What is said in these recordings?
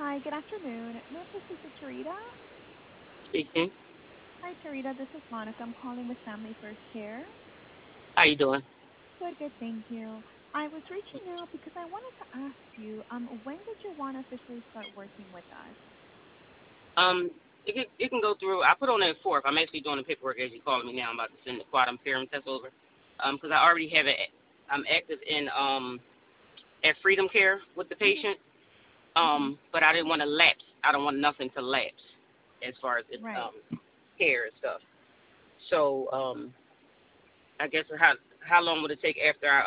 Hi, good afternoon. May I please speak to Tarita? Speaking. Hi, Tarita. This is Monica. I'm calling with Family First Care. How you doing? Good, good. Thank you. I was reaching out because I wanted to ask you, when did you want to officially start working with us? Um, it can go through. I put on that fourth. I'm actually doing the paperwork as you calling me now. I'm about to send the quantum serum test over. Because I already have it. I'm active in at Freedom Care with the Hmm. patient. Hmm. But I didn't want to lapse. I don't want nothing to lapse as far as it, Right. care and stuff. So I guess how long would it take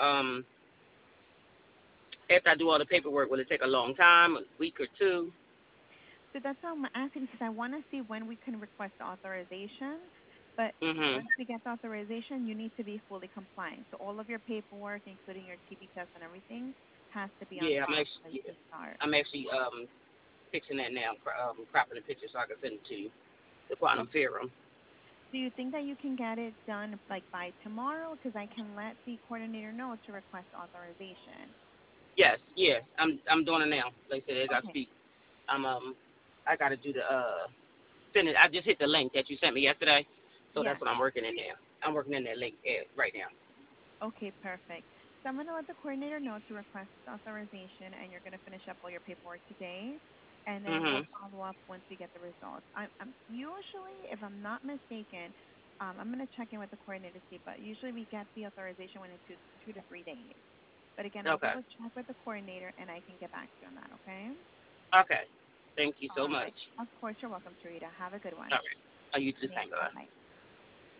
after I do all the paperwork? Will it take a long time, a week or two? So that's why I'm asking because I want to see when we can request the authorization. But Mhm. once we get the authorization, you need to be fully compliant. So all of your paperwork, including your TB test and everything, has to be on Yeah, I'm file so actually that you can start. I'm actually fixing that now, cropping the picture so I can send it to you. The quantum theorem. Do you think that you can get it done like by tomorrow? Because I can let the coordinator know to request authorization. Yes, yeah, I'm doing it now. Like I said, as I Okay. speak, I'm I gotta do the send it. I just hit the link that you sent me yesterday, so that's Yes. what I'm working in now. I'm working in that link right now. Okay, perfect. So I'm going to let the coordinator know to request authorization, and you're going to finish up all your paperwork today, and then we'll Mhm. follow up once we get the results. I'm usually, if I'm not mistaken, I'm going to check in with the coordinator to see, but usually we get the authorization within 2 to 3 days. But again, I'll Okay. double check with the coordinator, and I can get back to you on that. Okay? Okay. Thank you so All much. right. Of course, you're welcome, Tarita. Have a good one. All right. You too. Thanks. Thank you. Bye-bye.